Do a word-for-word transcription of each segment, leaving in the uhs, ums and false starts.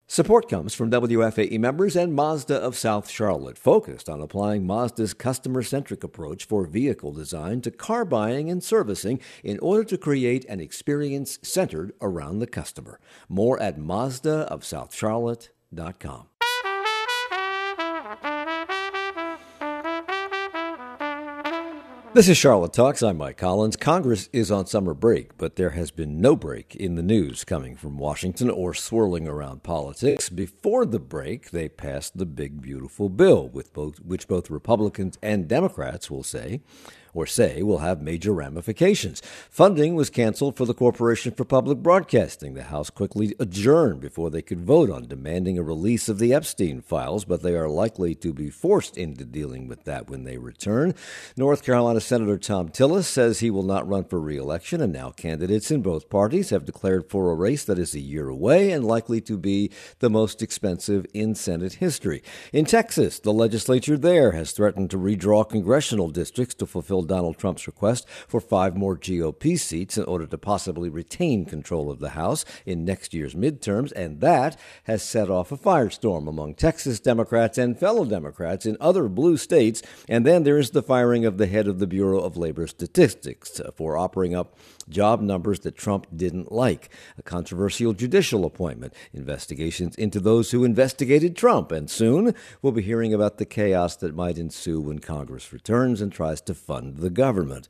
Support comes from W F A E members and Mazda of South Charlotte, focused on applying Mazda's customer-centric approach for vehicle design to car buying and servicing in order to create an experience centered around the customer. More at Mazda of South Charlotte dot com. This is Charlotte Talks. I'm Mike Collins. Congress is on summer break, but there has been no break in the news coming from Washington or swirling around politics. Before the break, they passed the big, beautiful bill, with both, which both Republicans and Democrats will say or say will have major ramifications. Funding was canceled for the Corporation for Public Broadcasting. The House quickly adjourned before they could vote on demanding a release of the Epstein files, but they are likely to be forced into dealing with that when they return. North Carolina Senator Thom Tillis says he will not run for re-election, and now candidates in both parties have declared for a race that is a year away and likely to be the most expensive in Senate history. In Texas, the legislature there has threatened to redraw congressional districts to fulfill Donald Trump's request for five more G O P seats in order to possibly retain control of the House in next year's midterms, and that has set off a firestorm among Texas Democrats and fellow Democrats in other blue states. And then there is the firing of the head of the Bureau of Labor Statistics for offering up job numbers that Trump didn't like, a controversial judicial appointment, investigations into those who investigated Trump, and soon we'll be hearing about the chaos that might ensue when Congress returns and tries to fund the government.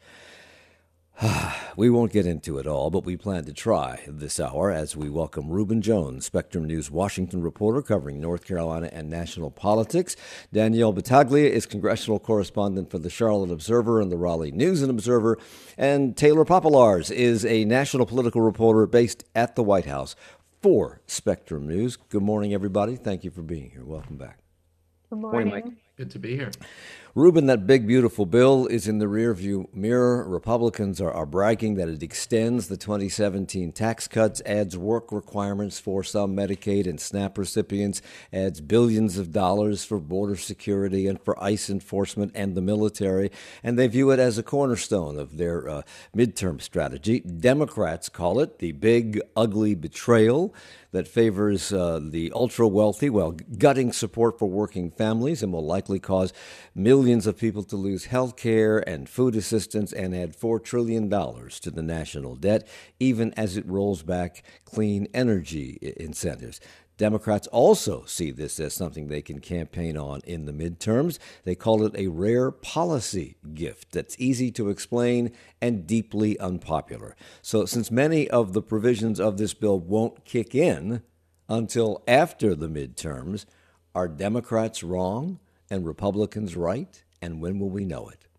We won't get into it all, but we plan to try this hour as we welcome Reuben Jones, Spectrum News Washington reporter covering North Carolina and national politics. Danielle Battaglia is congressional correspondent for the Charlotte Observer and the Raleigh News and Observer. And Taylor Popolars is a national political reporter based at the White House for Spectrum News. Good morning, everybody. Thank you for being here. Welcome back. Good morning. Morning, Mike. Good to be here. Reuben, that big, beautiful bill is in the rearview mirror. Republicans are, are bragging that it extends the twenty seventeen tax cuts, adds work requirements for some Medicaid and SNAP recipients, adds billions of dollars for border security and for ICE enforcement and the military, and they view it as a cornerstone of their uh, midterm strategy. Democrats call it the big, ugly betrayal that favors uh, the ultra-wealthy while gutting support for working families and will likely cause millions of people to lose health care and food assistance and add four trillion dollars to the national debt, even as it rolls back clean energy incentives. Democrats also see this as something they can campaign on in the midterms. They call it a rare policy gift that's easy to explain and deeply unpopular. So since many of the provisions of this bill won't kick in until after the midterms, are Democrats wrong and Republicans right? And when will we know it?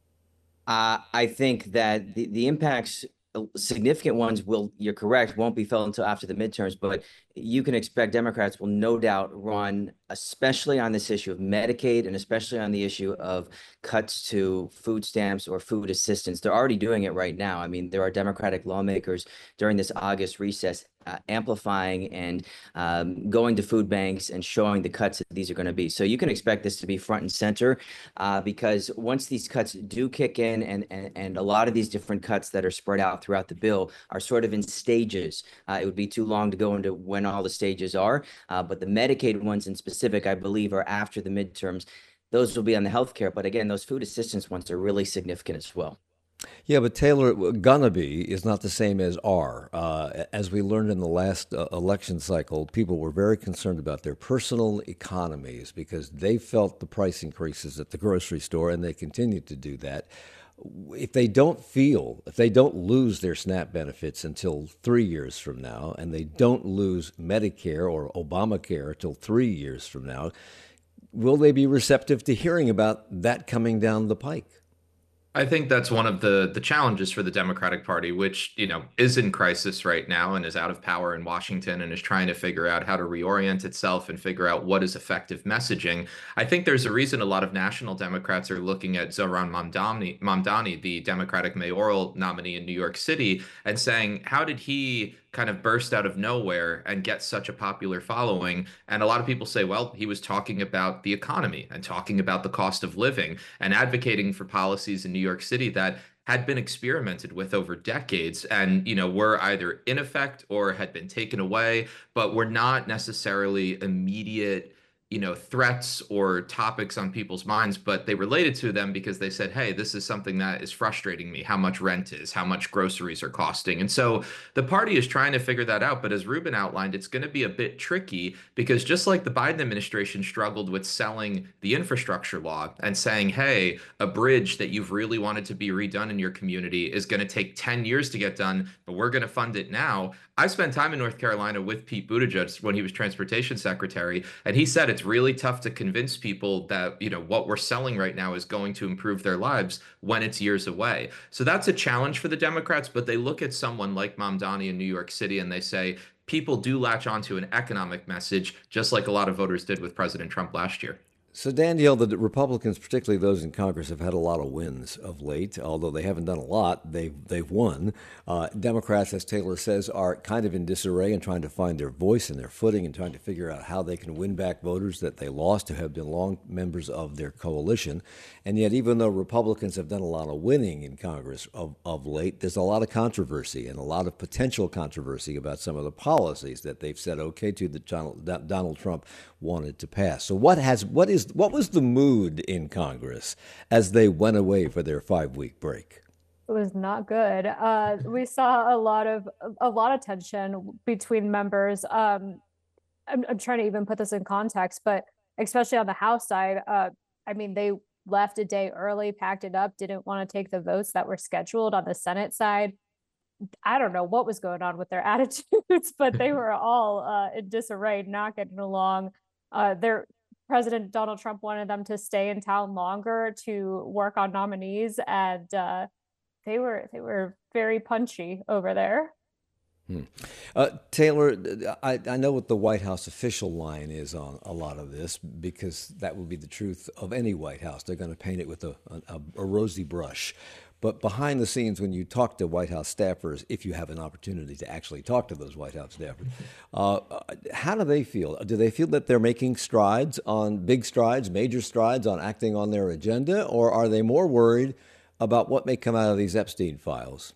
Uh, I think that the, the impacts, significant ones, will, you're correct, won't be felt until after the midterms, but you can expect Democrats will no doubt run, especially on this issue of Medicaid and especially on the issue of cuts to food stamps or food assistance. They're already doing it right now. I mean, there are Democratic lawmakers during this August recess uh, amplifying and um, going to food banks and showing the cuts that these are going to be. So you can expect this to be front and center uh, because once these cuts do kick in, and, and, and a lot of these different cuts that are spread out throughout the bill are sort of in stages. Uh, it would be too long to go into when all the stages are, uh, but the Medicaid ones in specific, I believe, are after the midterms. Those will be on the healthcare, but again, those food assistance ones are really significant as well. Yeah, but Taylor, gonna be is not the same as are. Uh, as we learned in the last uh, election cycle, people were very concerned about their personal economies because they felt the price increases at the grocery store, and they continue to do that. If they don't feel, if they don't lose their SNAP benefits until three years from now, and they don't lose Medicare or Obamacare until three years from now, will they be receptive to hearing about that coming down the pike? I think that's one of the the challenges for the Democratic Party, which, you know, is in crisis right now and is out of power in Washington and is trying to figure out how to reorient itself and figure out what is effective messaging. I think there's a reason a lot of national Democrats are looking at Zohran Mamdani, Mamdani, the Democratic mayoral nominee in New York City, and saying, how did he kind of burst out of nowhere and get such a popular following? And a lot of people say, well, he was talking about the economy and talking about the cost of living and advocating for policies in New York City that had been experimented with over decades and, you know, were either in effect or had been taken away, but were not necessarily immediate, you know, threats or topics on people's minds, but they related to them because they said, hey, this is something that is frustrating me, how much rent is, how much groceries are costing. And so the party is trying to figure that out. But as Ruben outlined, it's going to be a bit tricky because just like the Biden administration struggled with selling the infrastructure law and saying, hey, a bridge that you've really wanted to be redone in your community is going to take ten years to get done, but we're going to fund it now. I spent time in North Carolina with Pete Buttigieg when he was transportation secretary, and he said it's really tough to convince people that, you know, what we're selling right now is going to improve their lives when it's years away. So that's a challenge for the Democrats, but they look at someone like Mamdani in New York City and they say, people do latch onto an economic message, just like a lot of voters did with President Trump last year. So, Danielle, the Republicans, particularly those in Congress, have had a lot of wins of late. Although they haven't done a lot, they've, they've won. Uh, Democrats, as Taylor says, are kind of in disarray and trying to find their voice and their footing and trying to figure out how they can win back voters that they lost who have been long members of their coalition. And yet, even though Republicans have done a lot of winning in Congress of, of late, there's a lot of controversy and a lot of potential controversy about some of the policies that they've said okay to that Donald, that Donald Trump wanted to pass. So what has what is what was the mood in Congress as they went away for their five-week break? It was not good. Uh, we saw a lot of a lot of tension between members. Um, I'm, I'm trying to even put this in context, but especially on the House side, uh, I mean, they left a day early, packed it up, didn't want to take the votes that were scheduled. On the Senate side, I don't know what was going on with their attitudes, but they were all uh, in disarray, not getting along. Uh, their President Donald Trump wanted them to stay in town longer to work on nominees, and uh, they were they were very punchy over there. Hmm. Uh, Taylor, I, I know what the White House official line is on a lot of this, because that would be the truth of any White House. They're going to paint it with a, a, a rosy brush. But behind the scenes, when you talk to White House staffers, if you have an opportunity to actually talk to those White House staffers, uh, how do they feel? Do they feel that they're making strides on big strides, major strides on acting on their agenda? Or are they more worried about what may come out of these Epstein files?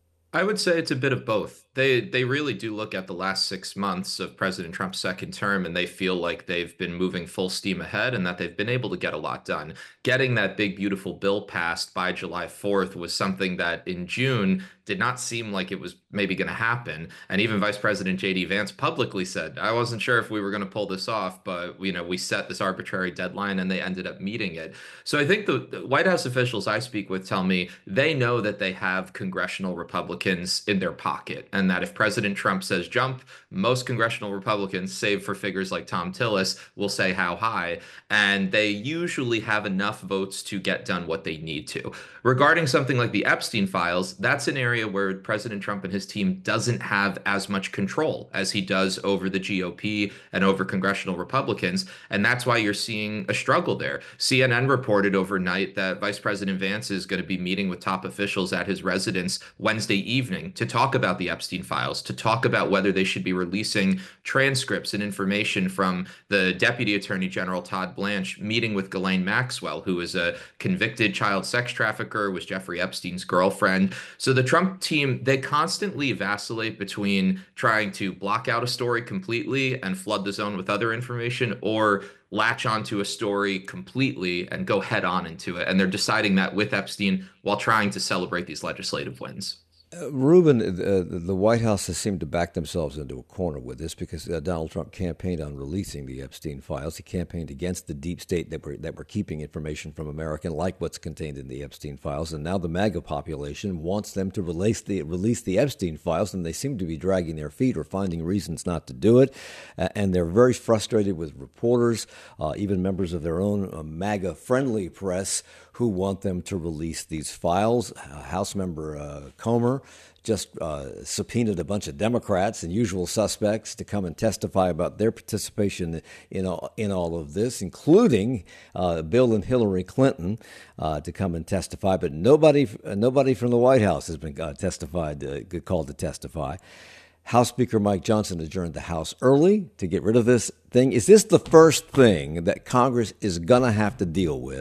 I would say it's a bit of both. They they really do look at the last six months of President Trump's second term, and they feel like they've been moving full steam ahead and that they've been able to get a lot done. Getting that big, beautiful bill passed by July fourth was something that in June did not seem like it was maybe going to happen. And even Vice President J D Vance publicly said, I wasn't sure if we were going to pull this off, but you know, we set this arbitrary deadline and they ended up meeting it. So I think the, the White House officials I speak with tell me they know that they have congressional Republicans in their pocket, and that if President Trump says jump, most congressional Republicans, save for figures like Thom Tillis, will say how high, and they usually have enough votes to get done what they need to. Regarding something like the Epstein files, that's an area where President Trump and his team doesn't have as much control as he does over the G O P and over congressional Republicans, and that's why you're seeing a struggle there. C N N reported overnight that Vice President Vance is going to be meeting with top officials at his residence Wednesday evening to talk about the Epstein files, to talk about whether they should be releasing transcripts and information from the Deputy Attorney General Todd Blanche meeting with Ghislaine Maxwell, who is a convicted child sex trafficker, was Jeffrey Epstein's girlfriend. So the Trump team, they constantly vacillate between trying to block out a story completely and flood the zone with other information, or latch onto a story completely and go head on into it. And they're deciding that with Epstein while trying to celebrate these legislative wins. Uh, Ruben, uh, the White House has seemed to back themselves into a corner with this, because uh, Donald Trump campaigned on releasing the Epstein files. He campaigned against the deep state that were that were keeping information from America, like what's contained in the Epstein files. And now the MAGA population wants them to release the release the Epstein files, and they seem to be dragging their feet or finding reasons not to do it. Uh, and they're very frustrated with reporters, uh, even members of their own uh, MAGA-friendly press, who want them to release these files. Uh, House member uh, Comer just uh, subpoenaed a bunch of Democrats and usual suspects to come and testify about their participation in all, in all of this, including uh, Bill and Hillary Clinton, uh, to come and testify. But nobody, uh, nobody from the White House has been uh, testified, uh, called to testify. House Speaker Mike Johnson adjourned the House early to get rid of this thing. Is this the first thing that Congress is going to have to deal with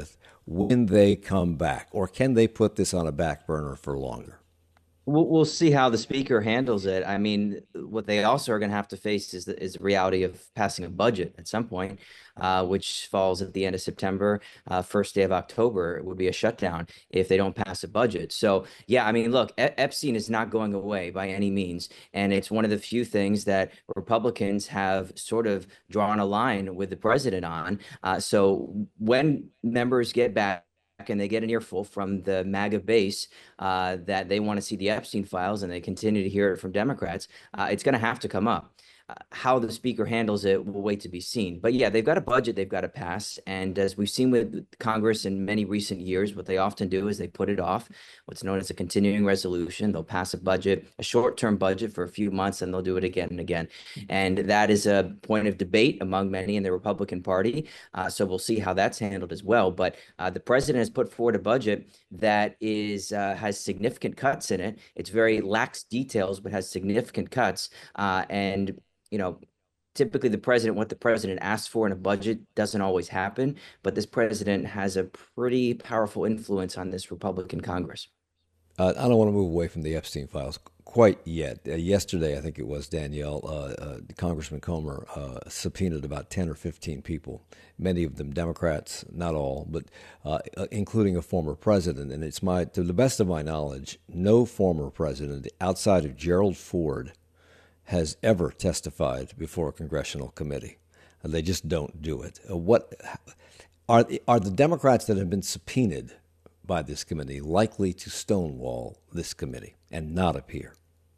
when they come back? Or can they put this on a back burner for longer? We'll, we'll see how the speaker handles it. I mean, what they also are going to have to face is the, is the reality of passing a budget at some point, uh, which falls at the end of September, uh, first day of October. It would be a shutdown if they don't pass a budget. So, yeah, I mean, look, e- Epstein is not going away by any means. And it's one of the few things that Republicans have sort of drawn a line with the president on. Uh, so when members get back, and they get an earful from the MAGA base uh, that they want to see the Epstein files, and they continue to hear it from Democrats, uh, it's going to have to come up. Uh, how the speaker handles it will wait to be seen. But yeah, they've got a budget they've got to pass. And as we've seen with Congress in many recent years, what they often do is they put it off, what's known as a continuing resolution. They'll pass a budget, a short-term budget for a few months, and they'll do it again and again. And that is a point of debate among many in the Republican Party. Uh, so we'll see how that's handled as well. But uh, the president has put forward a budget that is uh, has significant cuts in it. It's very lax details, but has significant cuts. Uh, and you know, typically the president, what the president asks for in a budget doesn't always happen, but this president has a pretty powerful influence on this Republican Congress. Uh, I don't want to move away from the Epstein files quite yet. Uh, yesterday, I think it was, Danielle, uh, uh, Congressman Comer uh, subpoenaed about ten or fifteen people, many of them Democrats, not all, but uh, including a former president. And it's my, to the best of my knowledge, no former president outside of Gerald Ford has ever testified before a congressional committee. They just don't do it. Uh, what are are the Democrats that have been subpoenaed by this committee likely to stonewall this committee and not appear?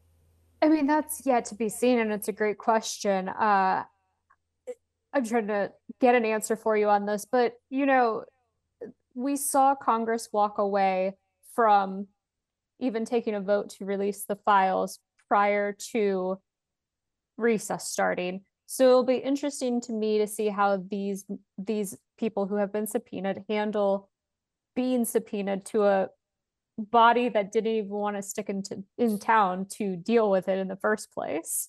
I mean, that's yet to be seen, and it's a great question. Uh, I'm trying to get an answer for you on this, but you know, we saw Congress walk away from even taking a vote to release the files prior to recess starting. So it'll be interesting to me to see how these these people who have been subpoenaed handle being subpoenaed to a body that didn't even want to stick into in town to deal with it in the first place.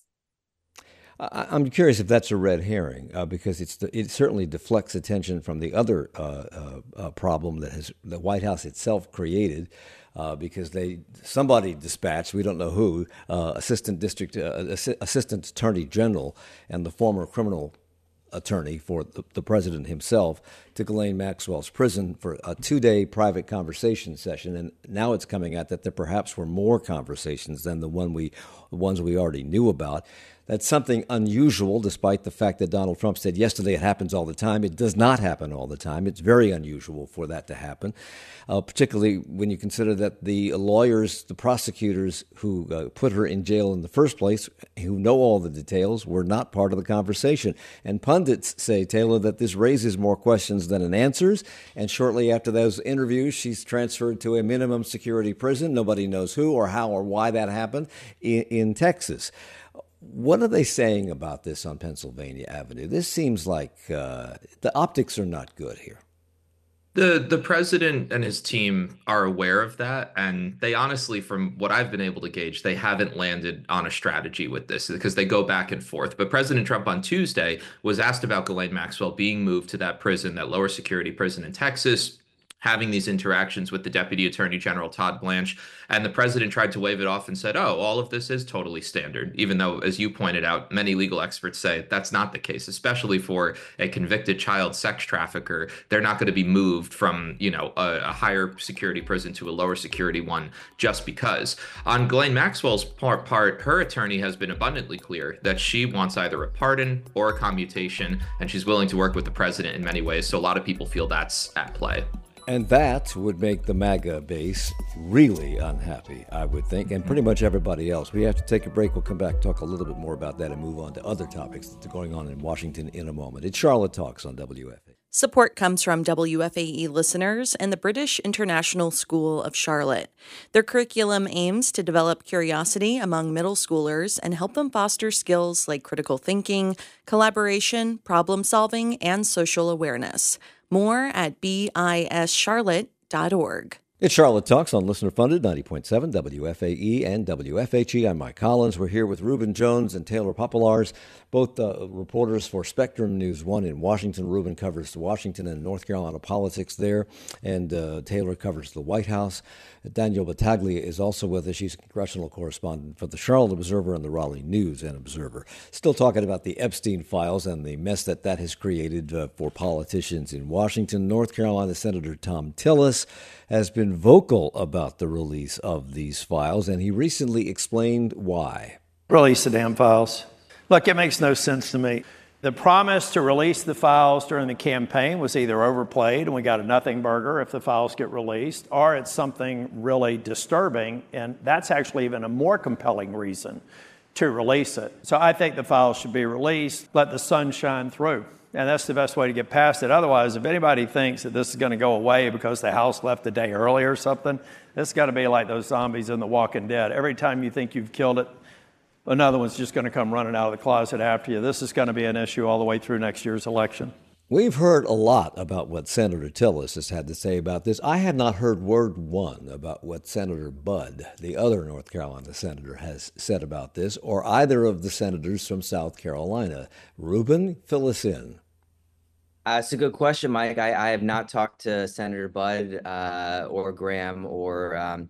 I'm curious if that's a red herring, uh, because it's the, it certainly deflects attention from the other uh, uh, uh, problem that has the White House itself created, uh, because they somebody dispatched, we don't know who, uh, assistant district uh, assi- assistant attorney general and the former criminal attorney for the, the president himself to Ghislaine Maxwell's prison for a two-day private conversation session, and now it's coming out that there perhaps were more conversations than the one we, the ones we already knew about. That's something unusual, despite the fact that Donald Trump said yesterday it happens all the time. It does not happen all the time. It's very unusual for that to happen, uh, particularly when you consider that the lawyers, the prosecutors who uh, put her in jail in the first place, who know all the details, were not part of the conversation. And pundits say, Taylor, that this raises more questions than it answers. And shortly after those interviews, she's transferred to a minimum security prison. Nobody knows who or how or why that happened in, in Texas. What are they saying about this on Pennsylvania Avenue? This seems like uh, the optics are not good here. The the president and his team are aware of that, and they honestly, from what I've been able to gauge, they haven't landed on a strategy with this because they go back and forth. But President Trump on Tuesday was asked about Ghislaine Maxwell being moved to that prison, that lower security prison in Texas, having these interactions with the Deputy Attorney General, Todd Blanche, and the president tried to wave it off and said, oh, all of this is totally standard, even though, as you pointed out, many legal experts say that's not the case, especially for a convicted child sex trafficker. They're not going to be moved from, you know, a, a higher security prison to a lower security one just because. On Ghislaine Maxwell's part, part, her attorney has been abundantly clear that she wants either a pardon or a commutation, and she's willing to work with the president in many ways. So a lot of people feel that's at play. And that would make the MAGA base really unhappy, I would think, and pretty much everybody else. We have to take a break. We'll come back, talk a little bit more about that, and move on to other topics that are going on in Washington in a moment. It's Charlotte Talks on W F A. Support comes from W F A E listeners and the British International School of Charlotte. Their curriculum aims to develop curiosity among middle schoolers and help them foster skills like critical thinking, collaboration, problem solving, and social awareness. More at B I S charlotte dot org. It's Charlotte Talks on Listener Funded, ninety point seven W F A E and W F H E. I'm Mike Collins. We're here with Reuben Jones and Taylor Popolars, both uh, reporters for Spectrum News one in Washington. Reuben covers the Washington and North Carolina politics there, and uh, Taylor covers the White House. Danielle Battaglia is also with us. She's a congressional correspondent for the Charlotte Observer and the Raleigh News and Observer. Still talking about the Epstein files and the mess that that has created uh, for politicians in Washington. North Carolina Senator Thom Tillis has been vocal about the release of these files, and he recently explained why. Release the damn files. Look, it makes no sense to me. The promise to release the files during the campaign was either overplayed and we got a nothing burger if the files get released, or it's something really disturbing, and that's actually even a more compelling reason to release it. So I think the files should be released, let the sun shine through. And that's the best way to get past it. Otherwise, if anybody thinks that this is going to go away because the House left a day early or something, this has got to be like those zombies in The Walking Dead. Every time you think you've killed it, another one's just going to come running out of the closet after you. This is going to be an issue all the way through next year's election. We've heard a lot about what Senator Tillis has had to say about this. I had not heard word one about what Senator Budd, the other North Carolina senator, has said about this, or either of the senators from South Carolina. Reuben, fill us in. Uh, it's a good question, Mike. I, I have not talked to Senator Budd uh, or Graham or um,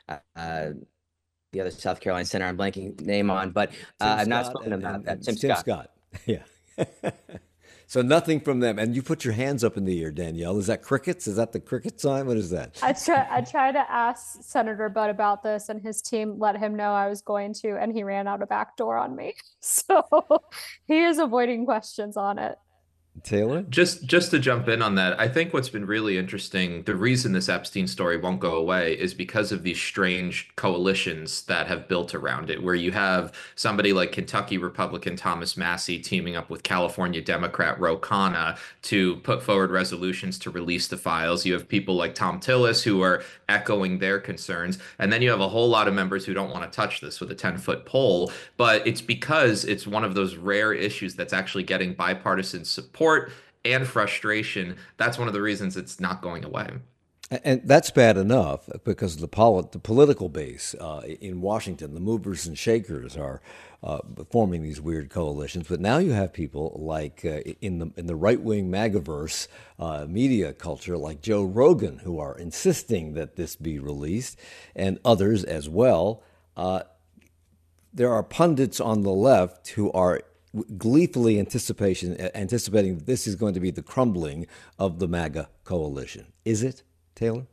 uh, the other South Carolina senator I'm blanking name on, but uh, I've not spoken to them about that. Tim, Tim Scott. Scott. Yeah. So nothing from them. And you put your hands up in the air, Danielle. Is that crickets? Is that the cricket sign? What is that? I try I tried to ask Senator Budd about this, and his team let him know I was going to, and he ran out a back door on me. So he is avoiding questions on it. Taylor? Just just to jump in on that, I think what's been really interesting, the reason this Epstein story won't go away is because of these strange coalitions that have built around it, where you have somebody like Kentucky Republican Thomas Massie teaming up with California Democrat Ro Khanna to put forward resolutions to release the files. You have people like Thom Tillis who are echoing their concerns. And then you have a whole lot of members who don't want to touch this with a ten-foot pole. But it's because it's one of those rare issues that's actually getting bipartisan support and frustration. That's one of the reasons it's not going away. And that's bad enough because the, poli- the political base uh, in Washington, the movers and shakers, are uh, forming these weird coalitions. But now you have people like uh, in the in the right-wing MAGAverse uh, media culture, like Joe Rogan, who are insisting that this be released, and others as well. Uh, there are pundits on the left who are gleefully anticipation anticipating this is going to be the crumbling of the MAGA coalition. Is it, Taylor?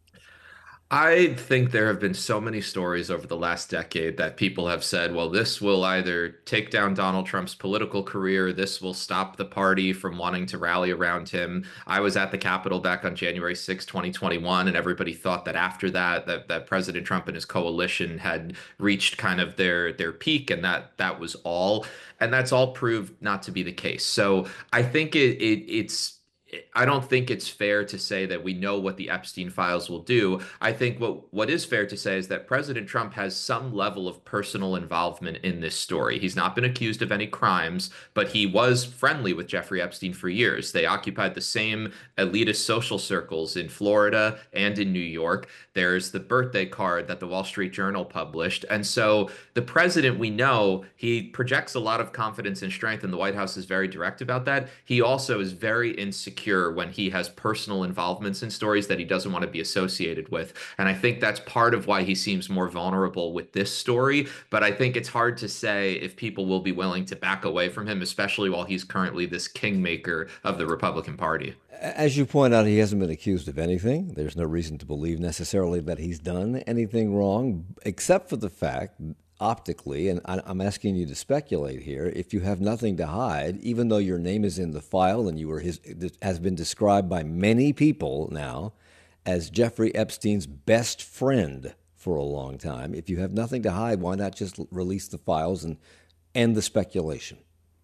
I think there have been so many stories over the last decade that people have said, well, this will either take down Donald Trump's political career, this will stop the party from wanting to rally around him. I was at the Capitol back on January sixth, twenty twenty-one, and everybody thought that after that, that, that President Trump and his coalition had reached kind of their, their peak, and that that was all. And that's all proved not to be the case. So I think it, it it's I don't think it's fair to say that we know what the Epstein files will do. I think what what is fair to say is that President Trump has some level of personal involvement in this story. He's not been accused of any crimes, but he was friendly with Jeffrey Epstein for years. They occupied the same elitist social circles in Florida and in New York. There's the birthday card that the Wall Street Journal published. And so the president, we know, he projects a lot of confidence and strength, and the White House is very direct about that. He also is very insecure when he has personal involvements in stories that he doesn't want to be associated with. And I think that's part of why he seems more vulnerable with this story. But I think it's hard to say if people will be willing to back away from him, especially while he's currently this kingmaker of the Republican Party. As you point out, he hasn't been accused of anything. There's no reason to believe necessarily that he's done anything wrong, except for the fact, optically, and I'm asking you to speculate here, if you have nothing to hide, even though your name is in the file and you were his, has been described by many people now as Jeffrey Epstein's best friend for a long time, if you have nothing to hide, why not just release the files and end the speculation?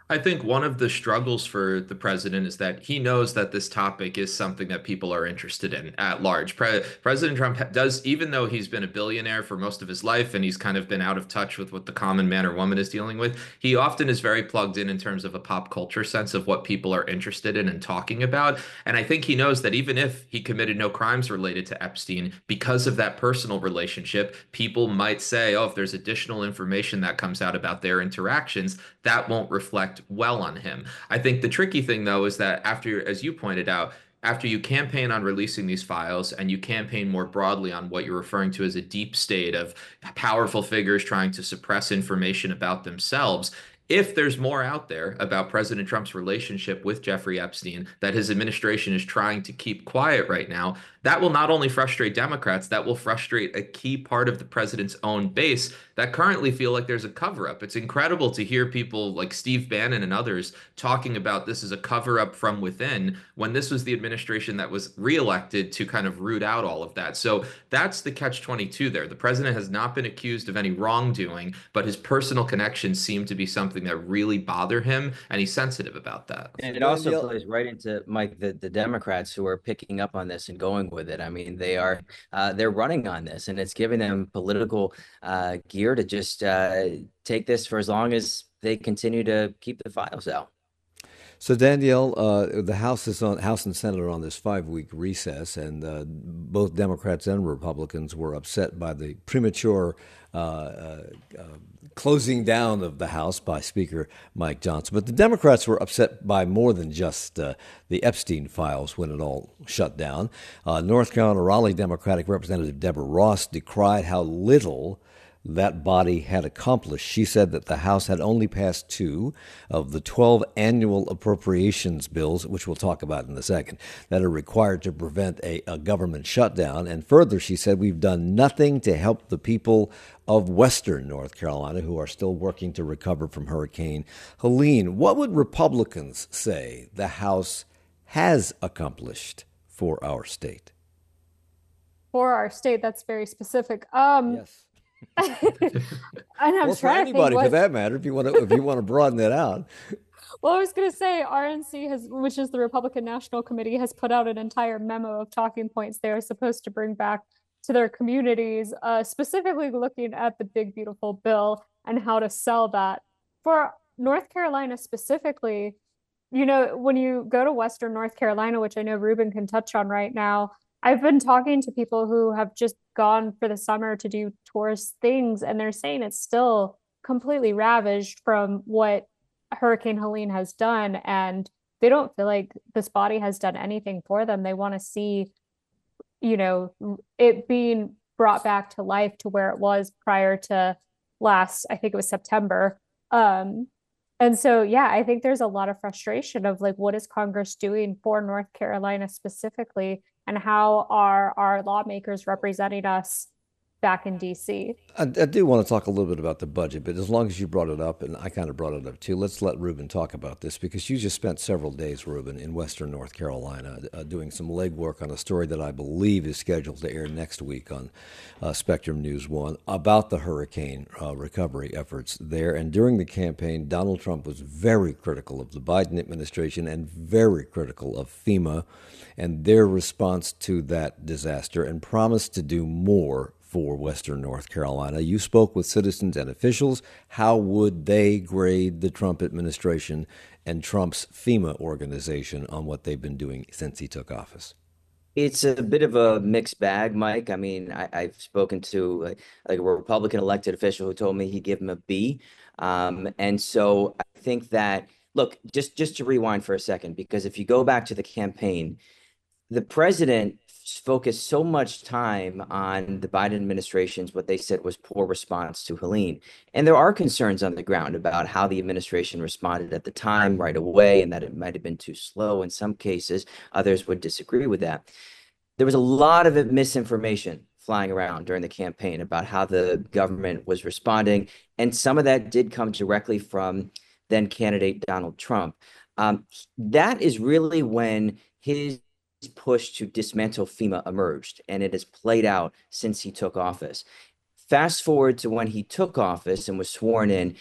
I think one of the struggles for the president is that he knows that this topic is something that people are interested in at large. Pre President Trump does, even though he's been a billionaire for most of his life and he's kind of been out of touch with what the common man or woman is dealing with, he often is very plugged in in terms of a pop culture sense of what people are interested in and talking about. And I think he knows that even if he committed no crimes related to Epstein, because of that personal relationship, people might say, oh, if there's additional information that comes out about their interactions, that won't reflect well on him. I think the tricky thing, though, is that after, as you pointed out, after you campaign on releasing these files and you campaign more broadly on what you're referring to as a deep state of powerful figures trying to suppress information about themselves, if there's more out there about President Trump's relationship with Jeffrey Epstein that his administration is trying to keep quiet right now, that will not only frustrate Democrats, that will frustrate a key part of the president's own base that currently feel like there's a cover-up. It's incredible to hear people like Steve Bannon and others talking about this as a cover-up from within when this was the administration that was reelected to kind of root out all of that. So that's the catch twenty-two there. The president has not been accused of any wrongdoing, but his personal connections seem to be something that really bother him, and he's sensitive about that. And it also plays right into, Mike, the, the Democrats who are picking up on this and going with it. I mean, they are uh, they're running on this, and it's giving them political uh, gear to just uh, take this for as long as they continue to keep the files out. So Danielle, uh, the House is on House and Senate are on this five-week recess, and uh, both Democrats and Republicans were upset by the premature uh, uh, uh, closing down of the House by Speaker Mike Johnson. But the Democrats were upset by more than just uh, the Epstein files when it all shut down. Uh, North Carolina Raleigh Democratic Representative Deborah Ross decried how little that body had accomplished. She said that the House had only passed two of the twelve annual appropriations bills, which we'll talk about in a second, that are required to prevent a, a government shutdown. And further, she said, we've done nothing to help the people of Western North Carolina who are still working to recover from Hurricane Helene. What would Republicans say the House has accomplished for our state? For our state, that's very specific. Um, Yes. and I'm Or for trying to think anybody, what, for that matter, if you want to, if you want to broaden that out. well, I was going to say R N C has, which is the Republican National Committee, has put out an entire memo of talking points they are supposed to bring back to their communities, uh, specifically looking at the big, beautiful bill and how to sell that. For North Carolina specifically, you know, when you go to Western North Carolina, which I know Ruben can touch on right now, I've been talking to people who have just gone for the summer to do tourist things, and they're saying it's still completely ravaged from what Hurricane Helene has done, and they don't feel like this body has done anything for them. They want to see, you know, it being brought back to life to where it was prior to last, I think it was September. Um, and so, yeah, I think there's a lot of frustration of like, what is Congress doing for North Carolina specifically? And how are our lawmakers representing us back in D C? I, I do want to talk a little bit about the budget, but as long as you brought it up, and I kind of brought it up too, let's let Ruben talk about this, because you just spent several days, Ruben, in Western North Carolina uh, doing some legwork on a story that I believe is scheduled to air next week on uh, Spectrum News One about the hurricane uh, recovery efforts there. And during the campaign, Donald Trump was very critical of the Biden administration and very critical of FEMA and their response to that disaster, and promised to do more for Western North Carolina. You spoke with citizens and officials. How would they grade the Trump administration and Trump's FEMA organization on what they've been doing since he took office? It's a bit of a mixed bag, Mike. I mean, I, I've spoken to like, like a Republican elected official who told me he'd give him a B. Um, and so I think that, look, just, just to rewind for a second, because if you go back to the campaign, the president focused so much time on the Biden administration's, what they said was poor response to Helene. And there are concerns on the ground about how the administration responded at the time right away, and that it might have been too slow in some cases. Others would disagree with that. There was a lot of misinformation flying around during the campaign about how the government was responding. And some of that did come directly from then candidate Donald Trump. Um, that is really when his push to dismantle FEMA emerged, and it has played out since he took office. Fast forward to when he took office and was sworn in,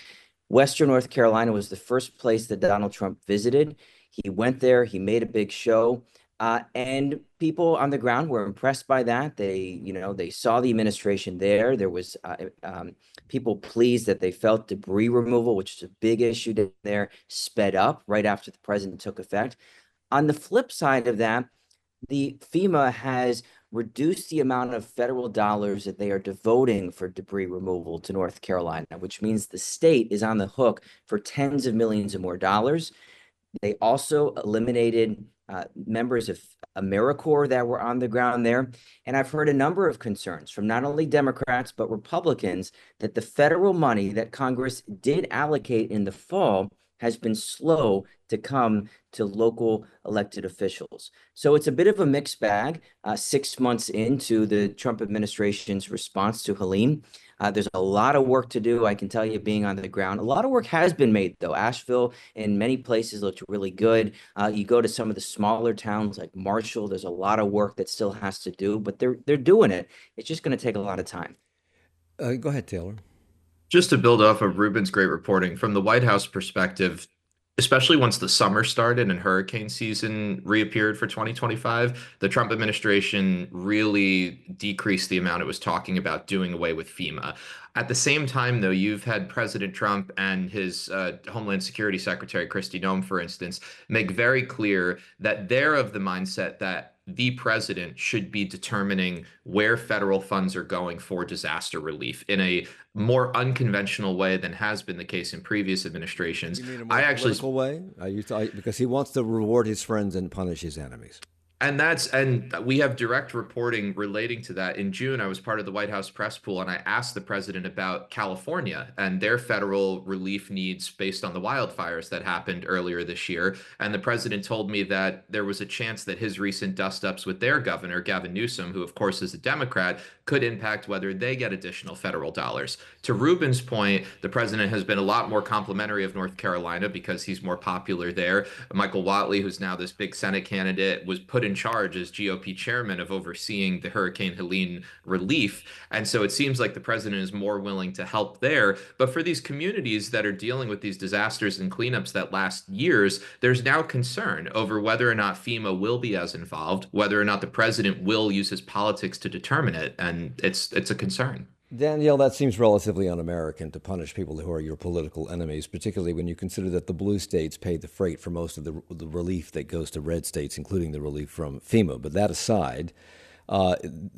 Western North Carolina was the first place that Donald Trump visited. He went there, he made a big show. Uh, and people on the ground were impressed by that. They, you know, they saw the administration there. There was uh, um, people pleased that they felt debris removal, which is a big issue there, sped up right after the president took effect. On the flip side of that, the FEMA has reduced the amount of federal dollars that they are devoting for debris removal to North Carolina, which means the state is on the hook for tens of millions of more dollars. They also eliminated uh, members of AmeriCorps that were on the ground there. And I've heard a number of concerns from not only Democrats, but Republicans that the federal money that Congress did allocate in the fall has been slow to come to local elected officials. So it's a bit of a mixed bag uh, six months into the Trump administration's response to Helene. Uh, there's a lot of work to do, I can tell you, being on the ground. A lot of work has been made, though. Asheville, in many places, looked really good. Uh, you go to some of the smaller towns like Marshall, there's a lot of work that still has to do, but they're they're doing it. It's just going to take a lot of time. Uh, go ahead, Taylor. Just to build off of Ruben's great reporting, from the White House perspective, especially once the summer started and hurricane season reappeared for twenty twenty-five, the Trump administration really decreased the amount it was talking about doing away with FEMA. At the same time, though, you've had President Trump and his uh, Homeland Security Secretary, Kristi Noem, for instance, make very clear that they're of the mindset that the president should be determining where federal funds are going for disaster relief in a more unconventional way than has been the case in previous administrations. You mean a more I actually political way? Are you th- because he wants to reward his friends and punish his enemies. And that's and we have direct reporting relating to that. In June, I was part of the White House press pool, and I asked the president about California and their federal relief needs based on the wildfires that happened earlier this year. And the president told me that there was a chance that his recent dust-ups with their governor, Gavin Newsom, who of course is a Democrat, could impact whether they get additional federal dollars. To Ruben's point, the president has been a lot more complimentary of North Carolina because he's more popular there. Michael Whatley, who's now this big Senate candidate, was put in charge as G O P chairman of overseeing the Hurricane Helene relief. And so it seems like the president is more willing to help there. But for these communities that are dealing with these disasters and cleanups that last years, there's now concern over whether or not FEMA will be as involved, whether or not the president will use his politics to determine it. And it's it's a concern. Danielle, that seems relatively un-American to punish people who are your political enemies, particularly when you consider that the blue states pay the freight for most of the, the relief that goes to red states, including the relief from FEMA. But that aside, uh,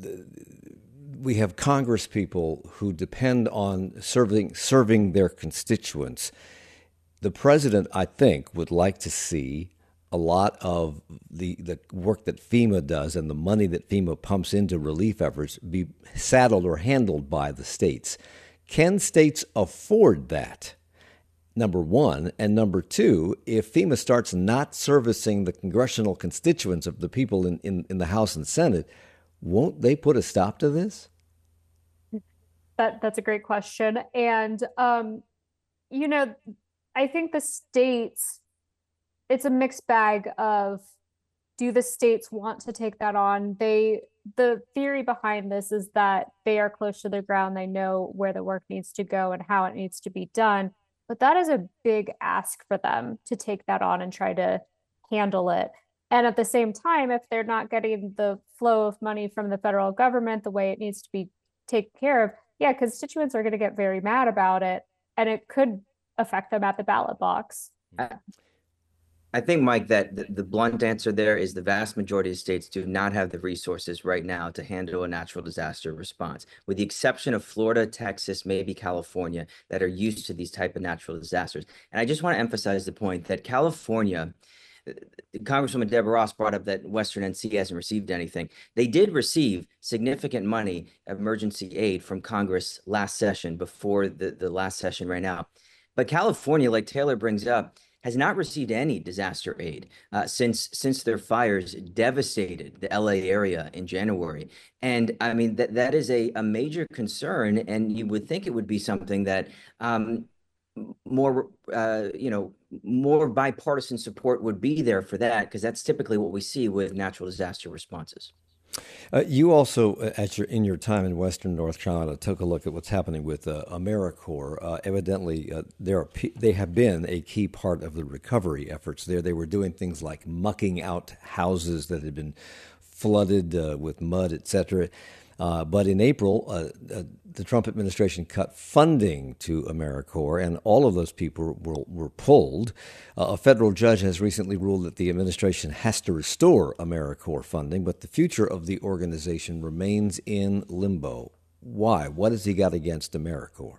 we have Congress people who depend on serving serving their constituents. The president, I think, would like to see a lot of the, the work that FEMA does and the money that FEMA pumps into relief efforts be saddled or handled by the states. Can states afford that? Number one. And number two, if FEMA starts not servicing the congressional constituents of the people in, in, in the House and Senate, won't they put a stop to this? That that's a great question. And, um, you know, I think the states, it's a mixed bag of, do the states want to take that on? They, the theory behind this is that they are close to the ground. They know where the work needs to go and how it needs to be done. But that is a big ask for them to take that on and try to handle it. And at the same time, if they're not getting the flow of money from the federal government the way it needs to be taken care of, yeah, constituents are going to get very mad about it, and it could affect them at the ballot box. I, I think, Mike, that the, the blunt answer there is the vast majority of states do not have the resources right now to handle a natural disaster response, with the exception of Florida, Texas, maybe California, that are used to these type of natural disasters. And I just want to emphasize the point that California, Congresswoman Deborah Ross brought up that Western N C hasn't received anything. They did receive significant money, emergency aid from Congress last session, before the, the last session right now. But California, like Taylor brings up, has not received any disaster aid uh, since since their fires devastated the L A area in January. And I mean, that that is a, a major concern. And you would think it would be something that um, more, uh, you know, more bipartisan support would be there for that, because that's typically what we see with natural disaster responses. Uh, you also, uh, at your in your time in Western North Carolina, took a look at what's happening with uh, AmeriCorps. Uh, evidently, uh, there are they have been a key part of the recovery efforts there. They were doing things like mucking out houses that had been flooded uh, with mud, et cetera. Uh, but in April, uh, uh, the Trump administration cut funding to AmeriCorps, and all of those people were, were pulled. Uh, a federal judge has recently ruled that the administration has to restore AmeriCorps funding, but the future of the organization remains in limbo. Why? What has he got against AmeriCorps?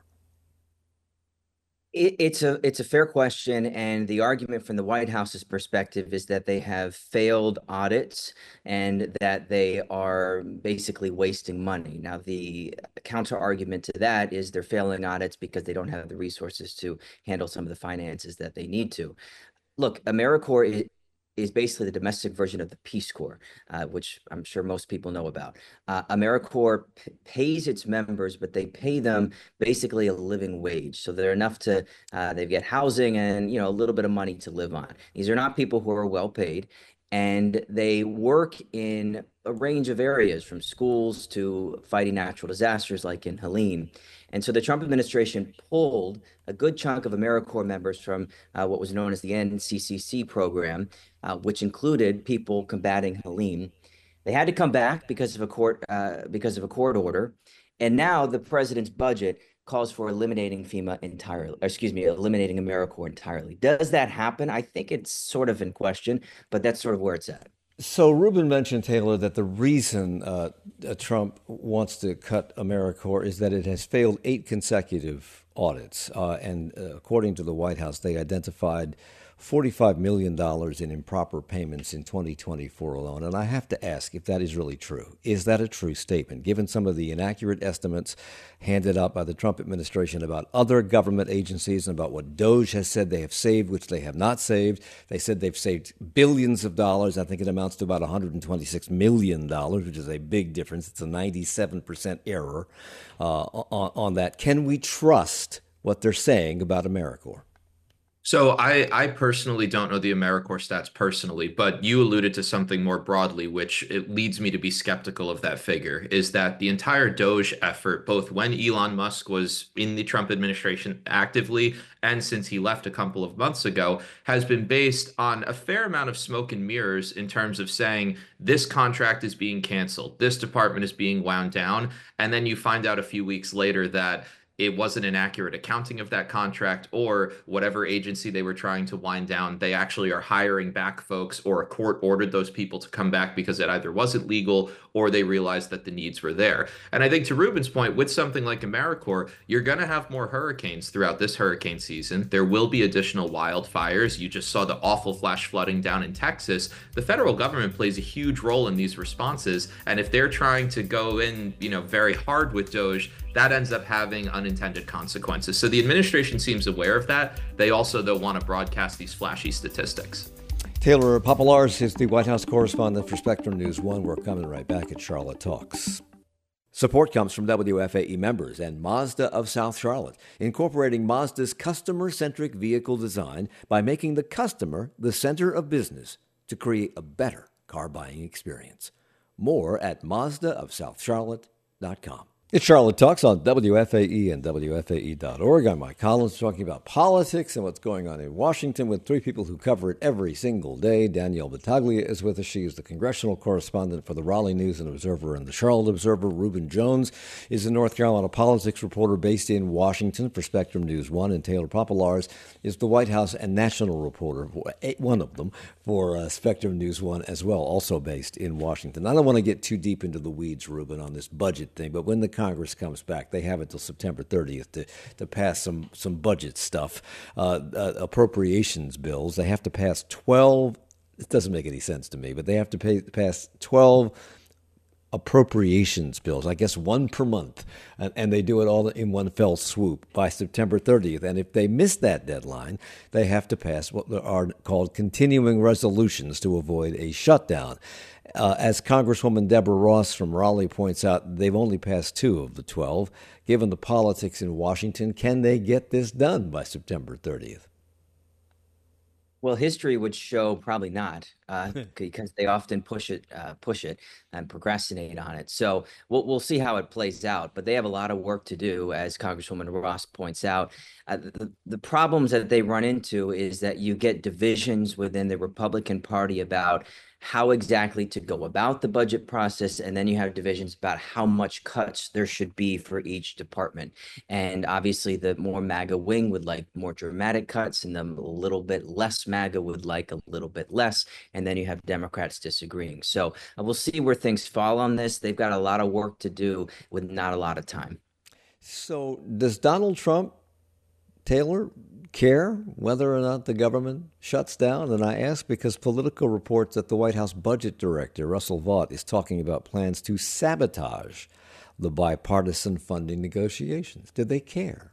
It, it's a it's a fair question, and the argument from the White House's perspective is that they have failed audits and that they are basically wasting money. Now, the counter argument to that is they're failing audits because they don't have the resources to handle some of the finances that they need to. Look, AmeriCorps is, is basically the domestic version of the Peace Corps, uh, which I'm sure most people know about. Uh, AmeriCorps p- pays its members, but they pay them basically a living wage. So they're enough to, uh, they get housing and, you know, a little bit of money to live on. These are not people who are well paid. And they work in a range of areas, from schools to fighting natural disasters like in Helene. And so the Trump administration pulled a good chunk of AmeriCorps members from uh, what was known as the N C C C program, uh, which included people combating Helene. They had to come back because of a court uh, because of a court order. And now the president's budget calls for eliminating FEMA entirely, or excuse me, eliminating AmeriCorps entirely. Does that happen? I think it's sort of in question, but that's sort of where it's at. So Rubin mentioned, Taylor, that the reason uh, Trump wants to cut AmeriCorps is that it has failed eight consecutive audits. Uh, and uh, according to the White House, they identified forty-five million dollars in improper payments in twenty twenty-four alone. And I have to ask if that is really true. Is that a true statement, given some of the inaccurate estimates handed out by the Trump administration about other government agencies and about what DOJ has said they have saved, which they have not saved? They said they've saved billions of dollars. I think it amounts to about one hundred twenty-six million dollars, which is a big difference. It's a ninety-seven percent error uh, on, on that. Can we trust what they're saying about AmeriCorps? So I, I personally don't know the AmeriCorps stats personally, but you alluded to something more broadly, which it leads me to be skeptical of that figure, is that the entire DOJ effort, both when Elon Musk was in the Trump administration actively and since he left a couple of months ago, has been based on a fair amount of smoke and mirrors in terms of saying this contract is being canceled, this department is being wound down, and then you find out a few weeks later that it wasn't an accurate accounting of that contract, or whatever agency they were trying to wind down, they actually are hiring back folks, or a court ordered those people to come back because it either wasn't legal or they realized that the needs were there. And I think to Rubin's point, with something like AmeriCorps, you're going to have more hurricanes throughout this hurricane season. There will be additional wildfires. You just saw the awful flash flooding down in Texas. The federal government plays a huge role in these responses. And if they're trying to go in, you know, very hard with DOJ, that ends up having unintended consequences. So the administration seems aware of that. They also, though, want to broadcast these flashy statistics. Taylor Popolars is the White House correspondent for Spectrum News One. We're coming right back at Charlotte Talks. Support comes from W F A E members and Mazda of South Charlotte, incorporating Mazda's customer-centric vehicle design by making the customer the center of business to create a better car buying experience. More at Mazda of South Charlotte dot com. It's Charlotte Talks on W F A E and W F A E dot org. I'm Mike Collins, talking about politics and what's going on in Washington with three people who cover it every single day. Danielle Battaglia is with us. She is the congressional correspondent for the Raleigh News and Observer and the Charlotte Observer. Reuben Jones is a North Carolina politics reporter based in Washington for Spectrum News One. And Taylor Popolars is the White House and national reporter, one of them, for uh, Spectrum News One as well, also based in Washington. I don't want to get too deep into the weeds, Reuben, on this budget thing, but when the Congress comes back, they have until September thirtieth to, to pass some, some budget stuff, uh, uh, appropriations bills. They have to pass twelve, it doesn't make any sense to me, but they have to pay, pass twelve appropriations bills, I guess one per month, and, and they do it all in one fell swoop by September thirtieth. And if they miss that deadline, they have to pass what are called continuing resolutions to avoid a shutdown. Uh, as Congresswoman Deborah Ross from Raleigh points out, they've only passed two of the twelve. Given the politics in Washington, can they get this done by September thirtieth? Well, history would show probably not, uh, because they often push it, uh, push it, and procrastinate on it. So we'll we'll see how it plays out. But they have a lot of work to do, as Congresswoman Ross points out. Uh, the, the problems that they run into is that you get divisions within the Republican Party about how exactly to go about the budget process, and then you have divisions about how much cuts there should be for each department. And obviously, the more MAGA wing would like more dramatic cuts, and the little bit less MAGA would like a little bit less. And then you have Democrats disagreeing. So uh, we'll see where things fall on this. They've got a lot of work to do with not a lot of time. So does Donald Trump, Taylor, care whether or not the government shuts down? And I ask because Politico reports that the White House budget director, Russell Vought, is talking about plans to sabotage the bipartisan funding negotiations. Do they care?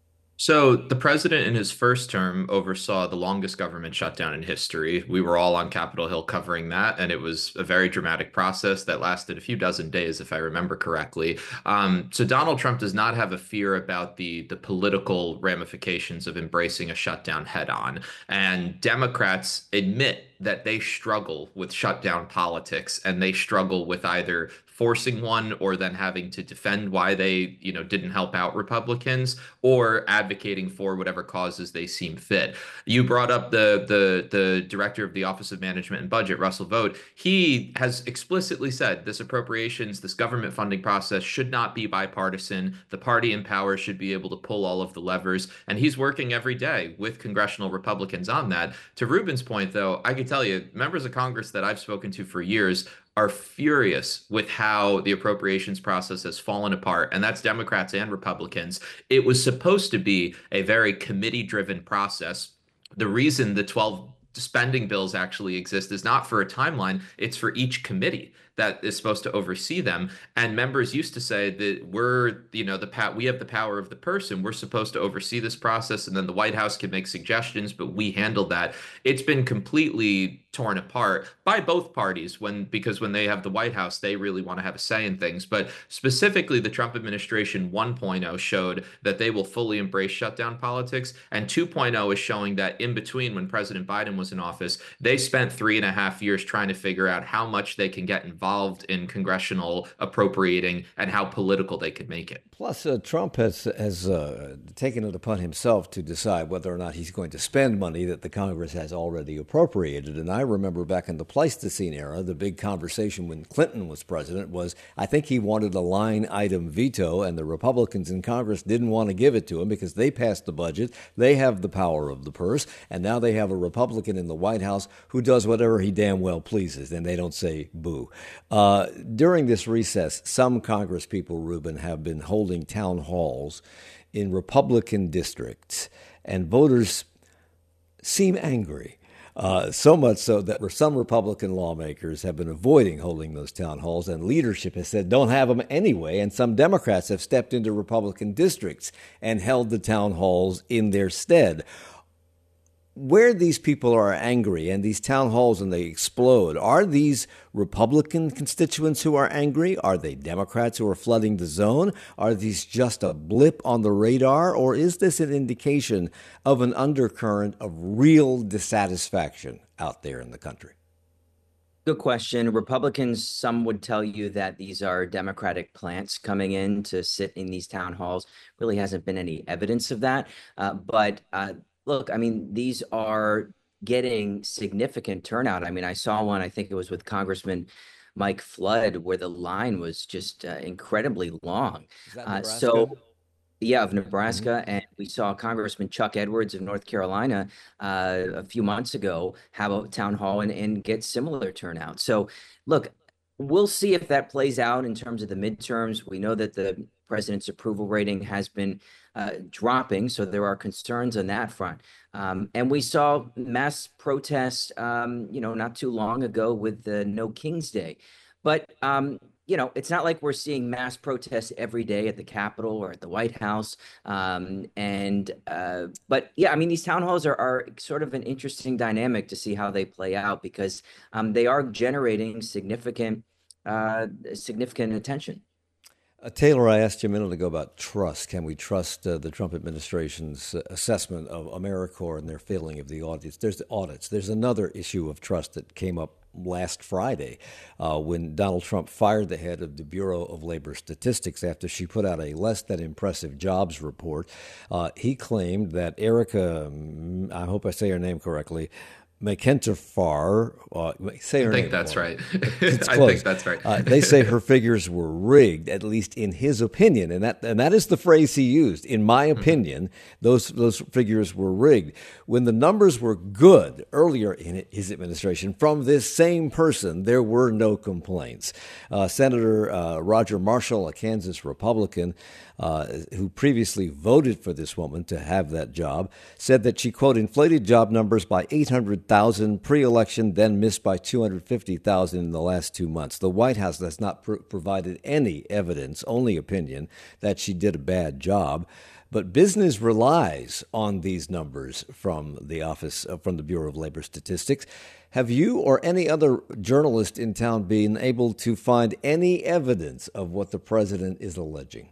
So the president in his first term oversaw the longest government shutdown in history. We were all on Capitol Hill covering that, and it was a very dramatic process that lasted a few dozen days, if I remember correctly. Um, so Donald Trump does not have a fear about the the political ramifications of embracing a shutdown head on. And Democrats admit that they struggle with shutdown politics, and they struggle with either forcing one or then having to defend why they, you know, didn't help out Republicans, or advocating for whatever causes they seem fit. You brought up the the the director of the Office of Management and Budget, Russell Vought. He has explicitly said this appropriations, this government funding process should not be bipartisan. The party in power should be able to pull all of the levers, and he's working every day with congressional Republicans on that. To Ruben's point, though, I can tell you, members of Congress that I've spoken to for years are furious with how the appropriations process has fallen apart, and that's Democrats and Republicans. It was supposed to be a very committee-driven process. The reason the twelve spending bills actually exist is not for a timeline, it's for each committee that is supposed to oversee them. And members used to say that we're, you know, the pat we have the power of the purse, and we're supposed to oversee this process, and then the White House can make suggestions, but we handle that. It's been completely torn apart by both parties when because when they have the White House, they really want to have a say in things. But specifically, the Trump administration one point oh showed that they will fully embrace shutdown politics, and two point oh is showing that in between, when President Biden was in office, they spent three and a half years trying to figure out how much they can get involved in congressional appropriating and how political they could make it. Plus, uh, Trump has has uh, taken it upon himself to decide whether or not he's going to spend money that the Congress has already appropriated. And I remember back in the Pleistocene era, the big conversation when Clinton was president was, I think he wanted a line item veto, and the Republicans in Congress didn't want to give it to him because they passed the budget. They have the power of the purse, and now they have a Republican in the White House who does whatever he damn well pleases, and they don't say boo. Uh, during this recess, some Congress people, Ruben, have been holding town halls in Republican districts, and voters seem angry. Uh, so much so that some Republican lawmakers have been avoiding holding those town halls, and leadership has said don't have them anyway. And some Democrats have stepped into Republican districts and held the town halls in their stead. Where these people are angry and these town halls and they explode, are these Republican constituents who are angry? Are they Democrats who are flooding the zone? Are these just a blip on the radar? Or is this an indication of an undercurrent of real dissatisfaction out there in the country? Good question. Republicans, some would tell you that these are Democratic plants coming in to sit in these town halls. Really hasn't been any evidence of that. Uh, but uh, Look, I mean, these are getting significant turnout. I mean, I saw one, I think it was with Congressman Mike Flood, where the line was just uh, incredibly long. Is that Uh, Nebraska? so, yeah, of Nebraska. And we saw Congressman Chuck Edwards of North Carolina uh, a few months ago have a town hall and, and get similar turnout. So, look, we'll see if that plays out in terms of the midterms. We know that the president's approval rating has been uh, dropping, so there are concerns on that front. Um, and we saw mass protests, um, you know, not too long ago with the No King's Day. But, um, you know, it's not like we're seeing mass protests every day at the Capitol or at the White House. Um, and uh, but, yeah, I mean, these town halls are, are sort of an interesting dynamic to see how they play out, because um, they are generating significant, uh, significant attention. Uh, Taylor, I asked you a minute ago about trust. Can we trust uh, the Trump administration's uh, assessment of AmeriCorps and their failing of the audits? There's the audits. There's another issue of trust that came up last Friday uh, when Donald Trump fired the head of the Bureau of Labor Statistics after she put out a less than impressive jobs report. Uh, he claimed that Erica, mm, I hope I say her name correctly, McIntyre, uh, say her I think name that's for right. It's I close. think that's right. uh, they say her figures were rigged, at least in his opinion, and that and that is the phrase he used. In my opinion, mm-hmm. those those figures were rigged. When the numbers were good earlier in his administration from this same person, there were no complaints. Uh, Senator uh, Roger Marshall, a Kansas Republican, uh, who previously voted for this woman to have that job, said that she, quote, inflated job numbers by eight hundred thousand pre-election, then missed by two hundred fifty thousand in the last two months. The White House has not pr- provided any evidence, only opinion, that she did a bad job. But business relies on these numbers from the office, uh, from the Bureau of Labor Statistics. Have you or any other journalist in town been able to find any evidence of what the president is alleging?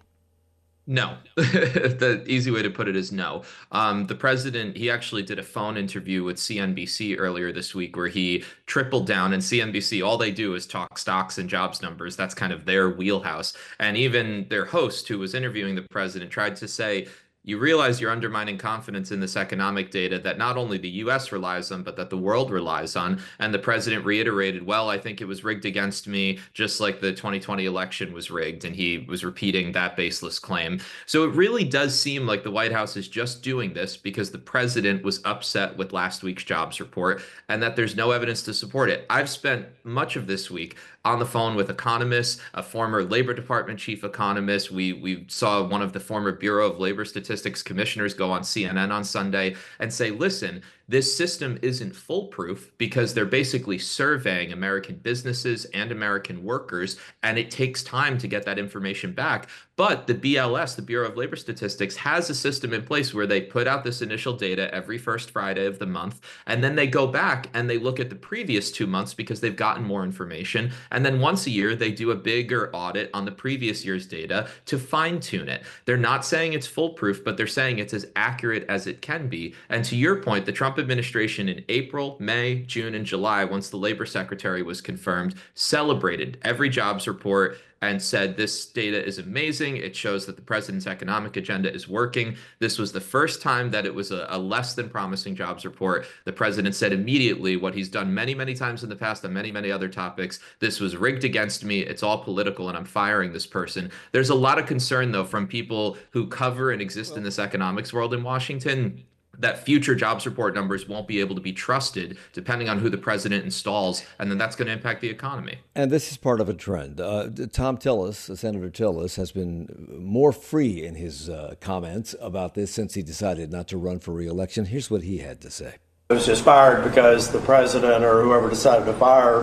No. The easy way to put it is no. Um, the president, he actually did a phone interview with C N B C earlier this week where he tripled down. And C N B C, all they do is talk stocks and jobs numbers. That's kind of their wheelhouse. And even their host, who was interviewing the president, tried to say, you realize you're undermining confidence in this economic data that not only the U S relies on, but that the world relies on. And the president reiterated, well, I think it was rigged against me, just like the twenty twenty election was rigged. And he was repeating that baseless claim. So it really does seem like the White House is just doing this because the president was upset with last week's jobs report and that there's no evidence to support it. I've spent much of this week on the phone with economists, a former Labor Department chief economist. We we saw one of the former Bureau of Labor Statistics commissioners go on C N N on Sunday and say, listen, this system isn't foolproof because they're basically surveying American businesses and American workers, and it takes time to get that information back. But the B L S, the Bureau of Labor Statistics, has a system in place where they put out this initial data every first Friday of the month, and then they go back and they look at the previous two months because they've gotten more information. And then once a year, they do a bigger audit on the previous year's data to fine tune it. They're not saying it's foolproof, but they're saying it's as accurate as it can be. And to your point, the Trump administration in April, May, June, and July, once the labor secretary was confirmed, celebrated every jobs report and said this data is amazing. It shows that the president's economic agenda is working. This was the first time that it was a, a less than promising jobs report. The president said immediately what he's done many, many times in the past on many, many other topics. This was rigged against me. It's all political and I'm firing this person. There's a lot of concern, though, from people who cover and exist in this economics world in Washington that future jobs report numbers won't be able to be trusted depending on who the president installs, and then that's going to impact the economy. And this is part of a trend. Uh, Thom Tillis, Senator Tillis, has been more free in his uh, comments about this since he decided not to run for re-election. Here's what he had to say. It was just fired because the president or whoever decided to fire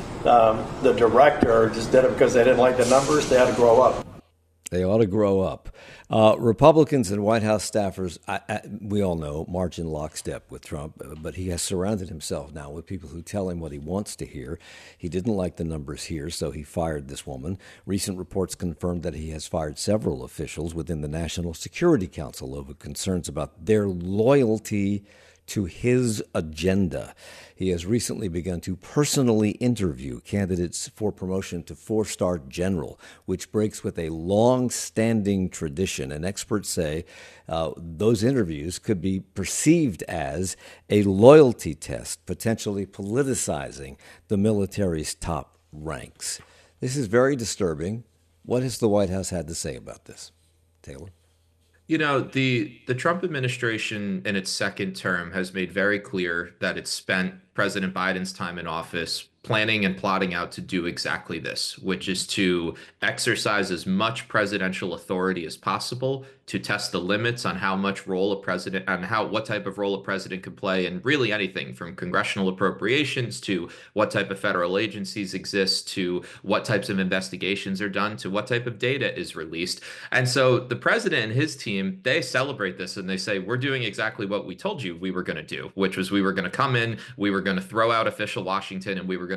um, the director just did it because they didn't like the numbers. They had to grow up. They ought to grow up. Uh, Republicans and White House staffers, I, I, we all know, march in lockstep with Trump, but he has surrounded himself now with people who tell him what he wants to hear. He didn't like the numbers here, so he fired this woman. Recent reports confirmed that he has fired several officials within the National Security Council over concerns about their loyalty to his agenda. He has recently begun to personally interview candidates for promotion to four-star general, which breaks with a long-standing tradition. And experts say uh, those interviews could be perceived as a loyalty test, potentially politicizing the military's top ranks. This is very disturbing. What has the White House had to say about this? Taylor? You know, the the Trump administration in its second term has made very clear that it spent President Biden's time in office planning and plotting out to do exactly this, which is to exercise as much presidential authority as possible, to test the limits on how much role a president and how what type of role a president could play in really anything from congressional appropriations to what type of federal agencies exist to what types of investigations are done to what type of data is released. And so the president and his team, they celebrate this and they say, we're doing exactly what we told you we were going to do, which was we were going to come in, we were going to throw out official Washington, and we were going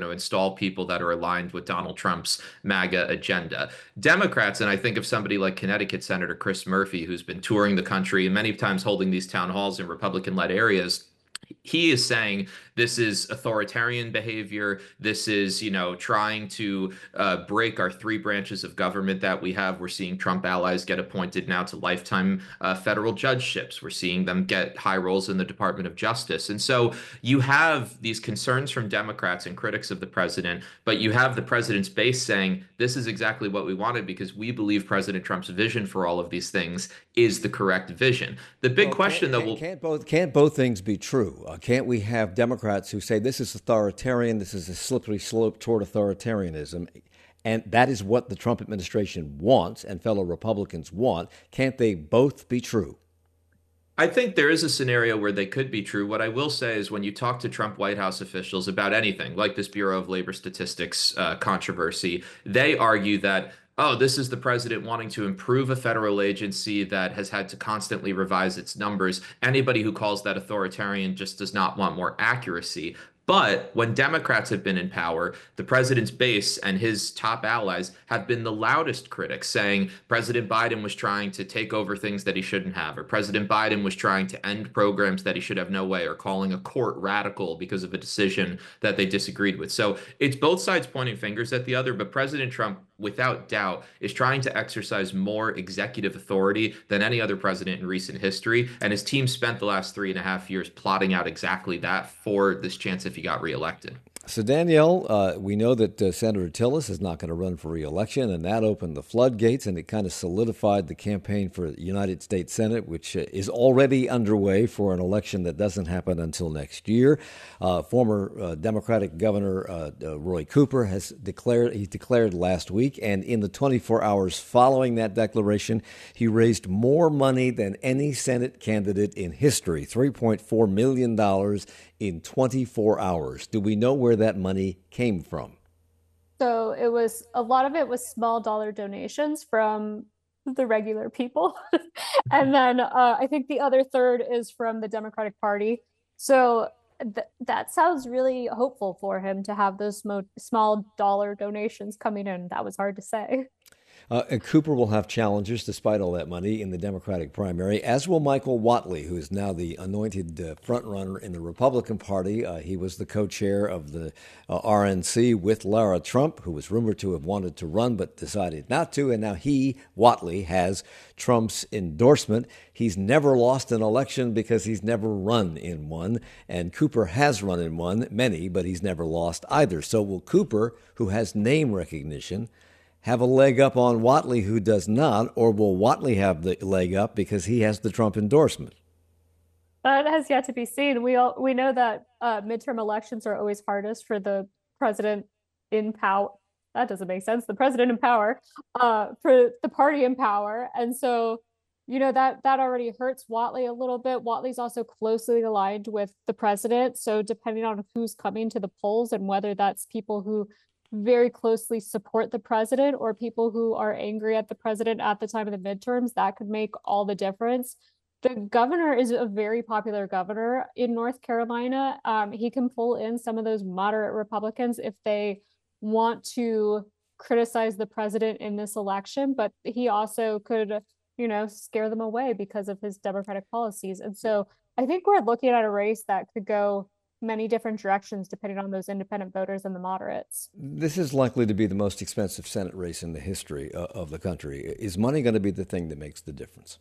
going to install people that are aligned with Donald Trump's MAGA agenda. Democrats, and I think of somebody like Connecticut Senator Chris Murphy, who's been touring the country and many times holding these town halls in Republican-led areas. He is saying this is authoritarian behavior. This is, you know, trying to uh, break our three branches of government that we have. We're seeing Trump allies get appointed now to lifetime uh, federal judgeships. We're seeing them get high roles in the Department of Justice. And so you have these concerns from Democrats and critics of the president, but you have the president's base saying this is exactly what we wanted because we believe President Trump's vision for all of these things is the correct vision. The big well, question, can't, though, will can't both can't both things be true? Uh, can't we have Democrats who say this is authoritarian, this is a slippery slope toward authoritarianism, and that is what the Trump administration wants and fellow Republicans want? Can't they both be true? I think there is a scenario where they could be true. What I will say is when you talk to Trump White House officials about anything like this Bureau of Labor Statistics uh, controversy, they argue that, oh, this is the president wanting to improve a federal agency that has had to constantly revise its numbers. Anybody who calls that authoritarian just does not want more accuracy. But when Democrats have been in power, the president's base and his top allies have been the loudest critics, saying President Biden was trying to take over things that he shouldn't have, or President Biden was trying to end programs that he should have no way, or calling a court radical because of a decision that they disagreed with. So it's both sides pointing fingers at the other, but President Trump, without doubt, is trying to exercise more executive authority than any other president in recent history. And his team spent the last three and a half years plotting out exactly that for this chance if he got reelected. So, Danielle, uh, we know that uh, Senator Tillis is not going to run for reelection, and that opened the floodgates, and it kind of solidified the campaign for the United States Senate, which uh, is already underway for an election that doesn't happen until next year. Uh, former uh, Democratic Governor uh, uh, Roy Cooper has declared, he declared last week, and in the twenty-four hours following that declaration, he raised more money than any Senate candidate in history, three point four million dollars in twenty-four hours. Do we know where that money came from? So it was, a lot of it was small dollar donations from the regular people. And then uh, I think the other third is from the Democratic Party. So th- that sounds really hopeful for him to have those mo- small dollar donations coming in. That was hard to say. Uh, and Cooper will have challengers despite all that money in the Democratic primary, as will Michael Whatley, who is now the anointed uh, frontrunner in the Republican Party. Uh, he was the co-chair of the uh, R N C with Lara Trump, who was rumored to have wanted to run but decided not to. And now he, Whatley, has Trump's endorsement. He's never lost an election because he's never run in one. And Cooper has run in one, many, but he's never lost either. So will Cooper, who has name recognition, have a leg up on Whatley, who does not, or will Whatley have the leg up because he has the Trump endorsement? That has yet to be seen. We all we know that uh, midterm elections are always hardest for the president in power. That doesn't make sense. The president in power, uh, for the party in power, and so you know that that already hurts Whatley a little bit. Whatley's also closely aligned with the president, so depending on who's coming to the polls and whether that's people who very closely support the president or people who are angry at the president at the time of the midterms, that could make all the difference. The governor is a very popular governor in North Carolina. Um, he can pull in some of those moderate Republicans if they want to criticize the president in this election, but he also could, you know, scare them away because of his Democratic policies. And so I think we're looking at a race that could go many different directions depending on those independent voters and the moderates. This is likely to be the most expensive Senate race in the history uh, of the country. Is money going to be the thing that makes the difference?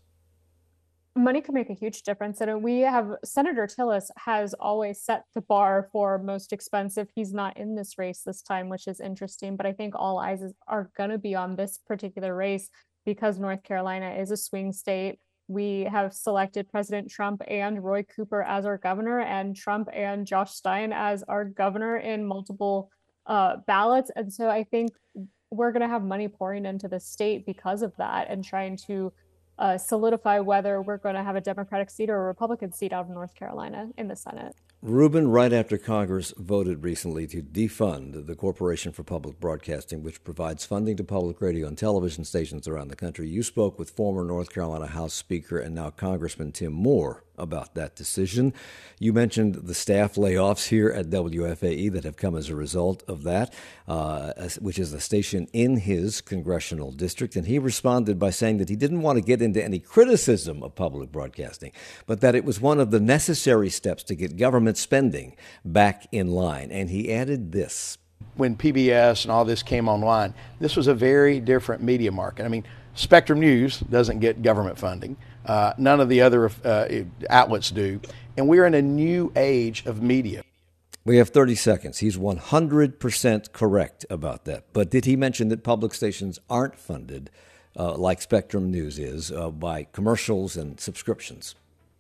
Money can make a huge difference. And we have, Senator Tillis has always set the bar for most expensive. He's not in this race this time, which is interesting, but I think all eyes is, are going to be on this particular race because North Carolina is a swing state. We have selected President Trump and Roy Cooper as our governor, and Trump and Josh Stein as our governor in multiple uh, ballots. And so I think we're going to have money pouring into the state because of that and trying to uh, solidify whether we're going to have a Democratic seat or a Republican seat out of North Carolina in the Senate. Ruben, right after Congress voted recently to defund the Corporation for Public Broadcasting, which provides funding to public radio and television stations around the country, you spoke with former North Carolina House Speaker and now Congressman Tim Moore about that decision. You mentioned the staff layoffs here at W F A E that have come as a result of that, uh, which is a station in his congressional district. And he responded by saying that he didn't want to get into any criticism of public broadcasting, but that it was one of the necessary steps to get government spending back in line. And he added this. When P B S and all this came online, this was a very different media market. I mean, Spectrum News doesn't get government funding. Uh, none of the other uh, outlets do. And we're in a new age of media. We have thirty seconds. He's one hundred percent correct about that. But did he mention that public stations aren't funded, uh, like Spectrum News is, uh, by commercials and subscriptions?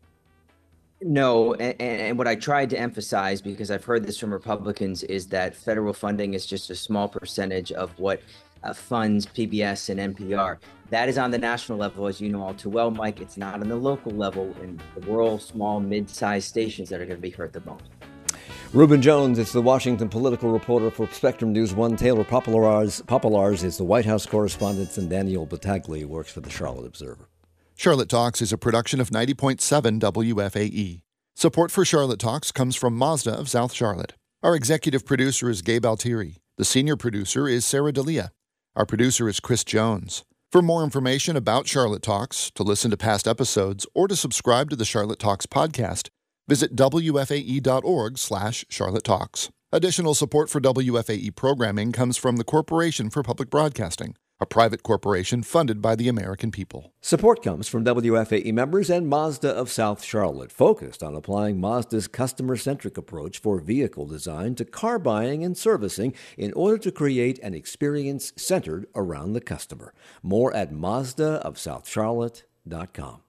No, and, and what I tried to emphasize, because I've heard this from Republicans, is that federal funding is just a small percentage of what uh, funds P B S and N P R. That is on the national level, as you know all too well, Mike. It's not on the local level in the rural, small, mid-sized stations that are going to be hurt the most. Ruben Jones is the Washington political reporter for Spectrum News One. Taylor Popolars, Popolars is the White House correspondent, and Daniel Battaglia works for the Charlotte Observer. Charlotte Talks is a production of ninety point seven W F A E. Support for Charlotte Talks comes from Mazda of South Charlotte. Our executive producer is Gabe Altieri. The senior producer is Sarah D'Elia. Our producer is Chris Jones. For more information about Charlotte Talks, to listen to past episodes, or to subscribe to the Charlotte Talks podcast, visit W F A E dot org slash Charlotte Talks. Additional support for W F A E programming comes from the Corporation for Public Broadcasting, a private corporation funded by the American people. Support comes from W F A E members and Mazda of South Charlotte, focused on applying Mazda's customer-centric approach for vehicle design to car buying and servicing in order to create an experience centered around the customer. More at Mazda of South Charlotte dot com.